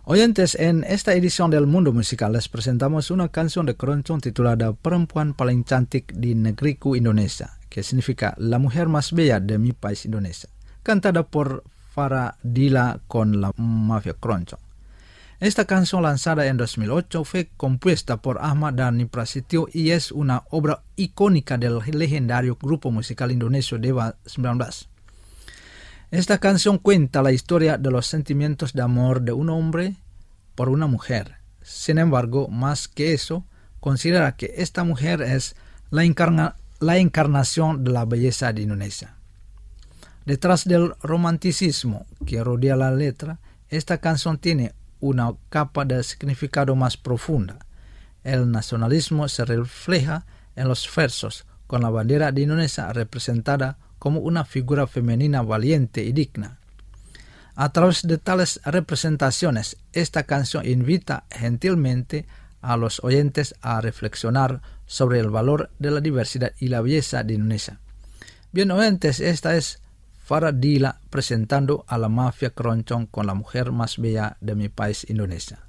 Oyentes, en esta edición del Mundo Musical les presentamos una canción de Keroncong titulada Perempuan Paling Cantik di Negeriku Indonesia, que significa La Mujer Más Bella de mi País Indonesia, cantada por Farah Dila con la Mafia Keroncong. Esta canción, lanzada en 2008, fue compuesta por Ahmad Dhani Prasetyo y es una obra icónica del legendario grupo musical indonesio Dewa 19. Esta canción cuenta la historia de los sentimientos de amor de un hombre por una mujer. Sin embargo, más que eso, considera que esta mujer es la encarnación de la belleza de Indonesia. Detrás del romanticismo que rodea la letra, esta canción tiene una capa de significado más profunda. El nacionalismo se refleja en los versos, con la bandera de Indonesia representada como una figura femenina valiente y digna. A través de tales representaciones, esta canción invita gentilmente a los oyentes a reflexionar sobre el valor de la diversidad y la belleza de Indonesia. Bien, oyentes, esta es Farah Dila presentando a la Mafia Keroncong con La Mujer Más Bella de mi País Indonesia.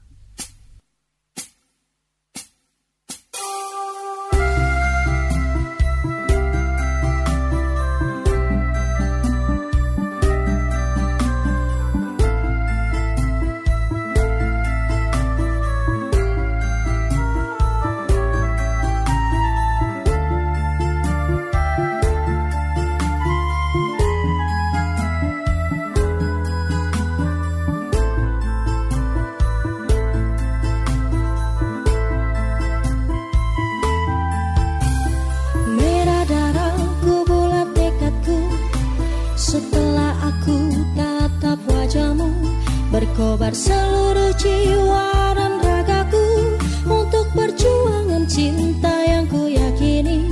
Berkobar seluruh jiwa dan ragaku untuk perjuangan cinta yang ku yakini.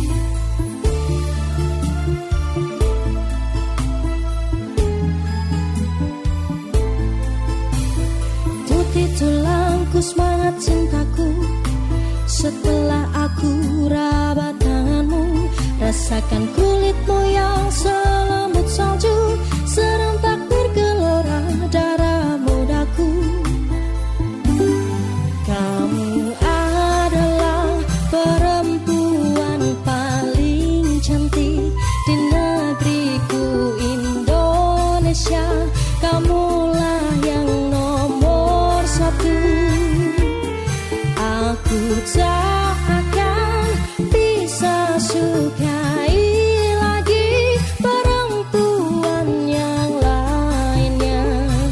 Putih tulangku, semangat cintaku, setelah aku raba tanganmu, rasakan kulitmu yang selembut salju, serentak bergelora darah mudaku. Kamu adalah perempuan paling cantik di negeriku Indonesia. Kamulah yang nomor satu. Aku tak akan bisa sukai lagi perempuan yang lainnya.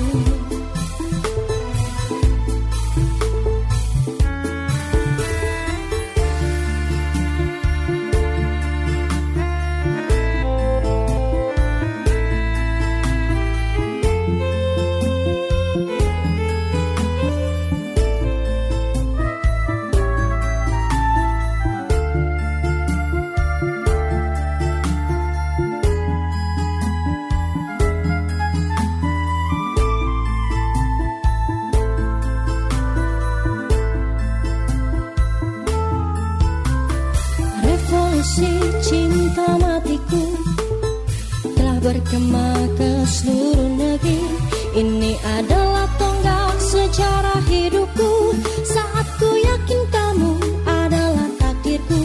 Revolusi cinta matiku telah bergema ke seluruh negeri. Ini adalah tonggak sejarah hidupku, saat ku yakin kamu adalah takdirku.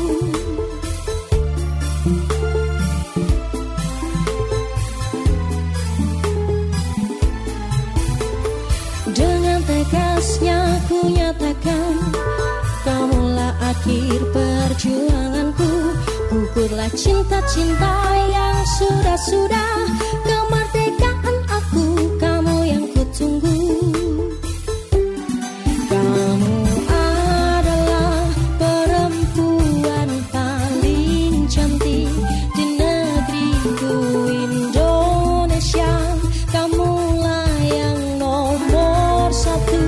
Dengan tegasnya ku nyatakan, kamulah akhir perjuanganku. Gugurlah cinta-cinta yang sudah-sudah, kemerdekaan aku, kamu yang kutunggu. Kamu adalah perempuan paling cantik di negeriku Indonesia. Kamulah yang nomor satu.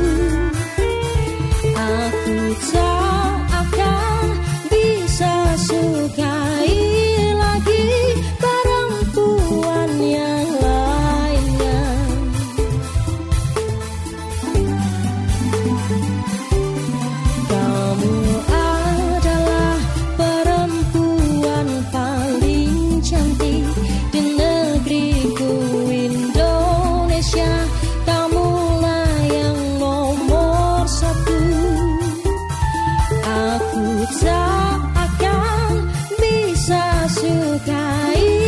Aku tak akan bisa sukai lagi perempuan yang lainnya. sukai